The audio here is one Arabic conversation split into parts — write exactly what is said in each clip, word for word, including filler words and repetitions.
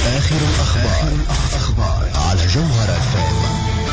آخر الأخبار, الأخبار على جوهر اف ام.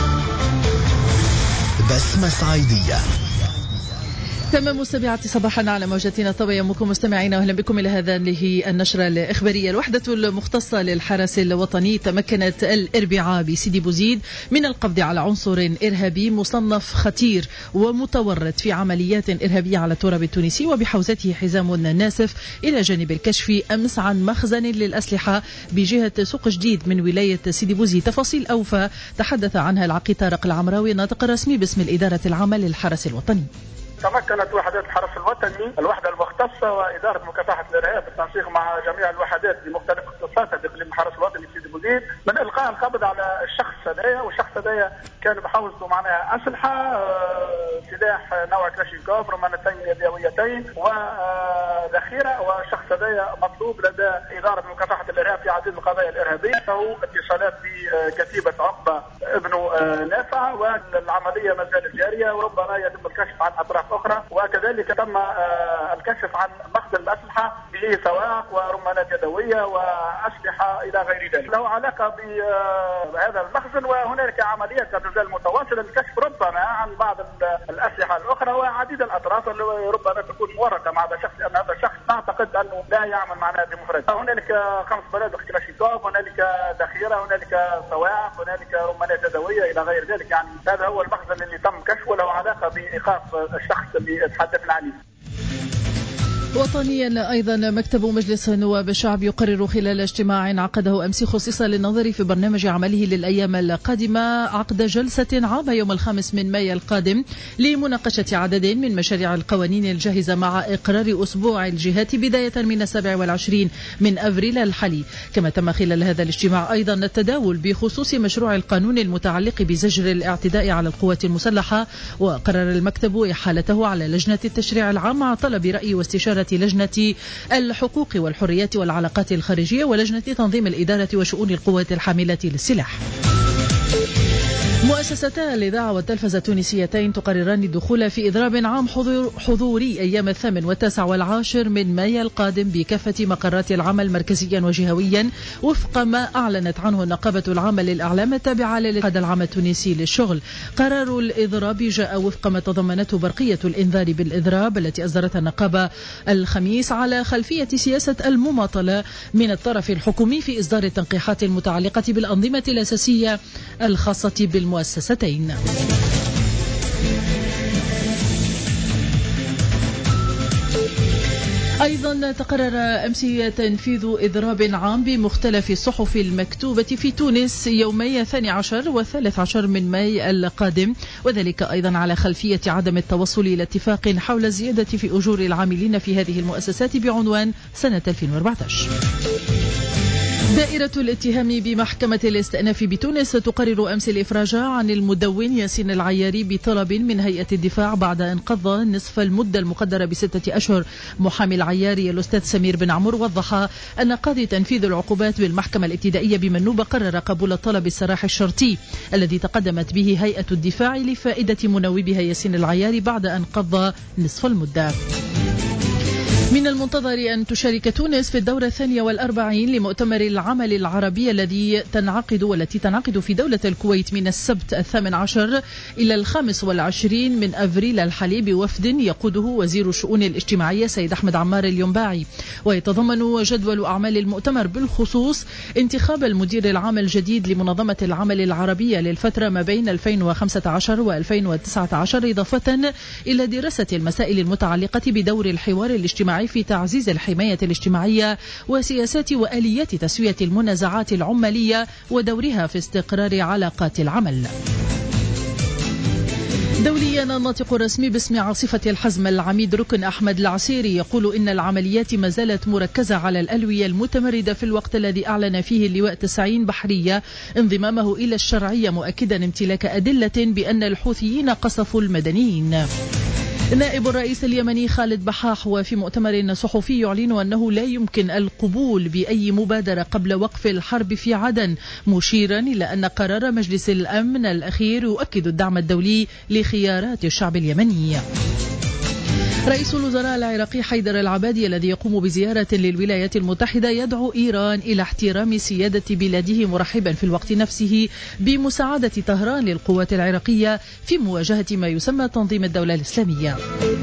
بسمة صعيدية. تمام السابعة صباحا على موجتنا الطبية. يومكم مستمعين وأهلا بكم إلى هذا النشرة الإخبارية. الوحدة المختصة للحرس الوطني تمكنت الأربعاء بسيدي بوزيد من القبض على عنصر إرهابي مصنف خطير ومتورط في عمليات إرهابية على التراب التونسي، وبحوزته حزام ناسف إلى جانب الكشف أمس عن مخزن للأسلحة بجهة سوق جديد من ولاية سيدي بوزيد. تفاصيل أوفى تحدث عنها العقيد طارق العمراوي الناطق الرسمي باسم الإدارة العامة للحرس الوطني. تمكنت وحدات الحرس الوطني الوحدة المختصة وإدارة مكافحة الإرهاب بالتنسيق مع جميع الوحدات بمختلف اختصاصاتها بإقليم الحرس الوطني في سيدي بوزيد من إلقاء القبض على الشخص هذايا، والشخص هذايا كان بحوزته معناها أسلحة، سلاح نوع كلاشينكوف، رمانتين يدويتين وذخيرة. والشخص هذايا مطلوب لدى إدارة مكافحة الإرهاب في عديد القضايا الإرهابية، فهو اتصالات بكتيبة عقبة ابن نافع، والعملية ما زالت جارية وربما يتم الكشف عن أطراف أخرى. وكذلك تم الكشف عن مخزن الأسلحة به سواق ورمانات يدوية وأسلحة إلى غير ذلك له علاقة بهذا المخزن. وهناك عمليات لا تزال متواصلة للكشف ربما عن بعض الأسلحة الأخرى وعديد الأطراف اللي ربما تكون مورطة مع هذا الشخص، لأن هذا الشخص نعتقد أنه لا يعمل معنا بمفرد. هنالك خمس بنادق كلاشينكوف، هنالك ذخيرة، هنالك سواق، هنالك رمانات يدوية إلى غير ذلك. يعني هذا هو المخزن اللي تم كشفه له علاقة بإيقاف الشخص اللي تحدثنا عنه. وطنيا أيضا مكتب مجلس النواب الشعب يقرر خلال اجتماع عقده أمس خصيصا للنظر في برنامج عمله للأيام القادمة عقد جلسة عامة يوم الخامس من مايو القادم لمناقشة عدد من مشاريع القوانين الجاهزة مع إقرار أسبوع الجهات بداية من السابع والعشرين من أفريل الحالي. كما تم خلال هذا الاجتماع أيضا التداول بخصوص مشروع القانون المتعلق بزجر الاعتداء على القوات المسلحة، وقرر المكتب إحالته على لجنة التشريع العام مع طلب رأي واستشارة لجنة الحقوق والحريات والعلاقات الخارجية ولجنة تنظيم الإدارة وشؤون القوات الحاملة للسلاح. مؤسستا الإذاعة والتلفزة التونسيتين تقرران الدخول في إضراب عام حضور حضوري أيام الثامن والتاسع والعاشر من مايو القادم بكافة مقرات العمل مركزيا وجهويا وفق ما أعلنت عنه النقابة العامة للإعلام التابعة للاتحاد العام التونسي للشغل. قرار الإضراب جاء وفق ما تضمنته برقية الإنذار بالإضراب التي أصدرتها النقابة الخميس على خلفية سياسة المماطلة من الطرف الحكومي في إصدار التنقيحات المتعلقة بالأنظمة الأساسية الخاصة بالمؤسستين. أيضا تقرر أمس تنفيذ إضراب عام بمختلف الصحف المكتوبة في تونس يومي الثاني عشر والثالث عشر من مايو القادم، وذلك أيضا على خلفية عدم التوصل إلى اتفاق حول الزيادة في أجور العاملين في هذه المؤسسات بعنوان سنة ألفين وأربعة عشر. دائرة الاتهام بمحكمة الاستئناف بتونس تقرر أمس الإفراج عن المدون ياسين العياري بطلب من هيئة الدفاع بعد أن قضى نصف المدة المقدرة بستة أشهر. محامي العياري الأستاذ سمير بن عمر وضح أن قاضي تنفيذ العقوبات بالمحكمة الابتدائية بمنوبة قرر قبول طلب السراح الشرطي الذي تقدمت به هيئة الدفاع لفائدة منوبها ياسين العياري بعد أن قضى نصف المدة. من المنتظر أن تشارك تونس في الدورة الثانية والأربعين لمؤتمر العمل العربي الذي تنعقد والتي تنعقد في دولة الكويت من السبت الثامن عشر إلى الخامس والعشرين من أفريل الحالي بوفد يقوده وزير الشؤون الاجتماعية سيد أحمد عمار الينباعي. ويتضمن جدول أعمال المؤتمر بالخصوص انتخاب المدير العام الجديد لمنظمة العمل العربية للفترة ما بين ألفين وخمسة عشر وألفين وتسعة عشر، إضافة إلى دراسة المسائل المتعلقة بدور الحوار الاجتماعي في تعزيز الحماية الاجتماعية وسياسات وآليات تسوية المنازعات العمالية ودورها في استقرار علاقات العمل. دوليا الناطق الرسمي باسم عاصفة الحزم العميد ركن أحمد العسيري يقول إن العمليات ما زالت مركزة على الألوية المتمردة في الوقت الذي أعلن فيه اللواء تسعين بحرية انضمامه إلى الشرعية، مؤكدا امتلاك أدلة بأن الحوثيين قصفوا المدنيين. نائب الرئيس اليمني خالد بحاح وفي مؤتمر صحفي يعلن أنه لا يمكن القبول بأي مبادرة قبل وقف الحرب في عدن، مشيرا إلى أن قرار مجلس الأمن الأخير يؤكد الدعم الدولي لخيارات الشعب اليمني. رئيس الوزراء العراقي حيدر العبادي الذي يقوم بزيارة للولايات المتحدة يدعو إيران إلى احترام سيادة بلاده، مرحبا في الوقت نفسه بمساعدة طهران للقوات العراقية في مواجهة ما يسمى تنظيم الدولة الإسلامية.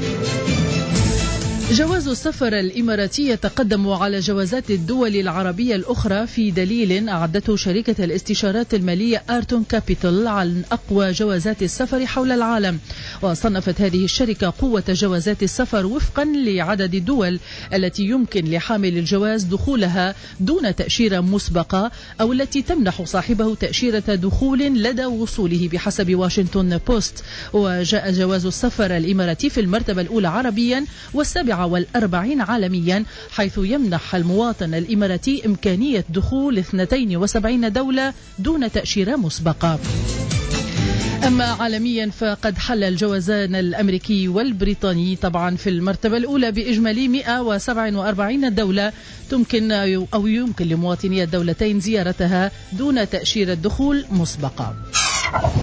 جواز السفر الإماراتي يتقدم على جوازات الدول العربية الأخرى في دليل أعدته شركة الاستشارات المالية آرتون كابيتال عن أقوى جوازات السفر حول العالم. وصنفت هذه الشركة قوة جوازات السفر وفقا لعدد الدول التي يمكن لحامل الجواز دخولها دون تأشيرة مسبقة أو التي تمنح صاحبه تأشيرة دخول لدى وصوله بحسب واشنطن بوست. وجاء جواز السفر الإماراتي في المرتبة الأولى عربيا والسابعة والأربعين عالميا، حيث يمنح المواطن الإماراتي إمكانية دخول اثنتين وسبعين دولة دون تأشيرة مسبقة. أما عالميا فقد حل الجوازان الأمريكي والبريطاني طبعا في المرتبة الأولى بإجمالي مئة وسبعة وأربعين دولة تمكن أو يمكن لمواطني الدولتين زيارتها دون تأشيرة دخول مسبقة.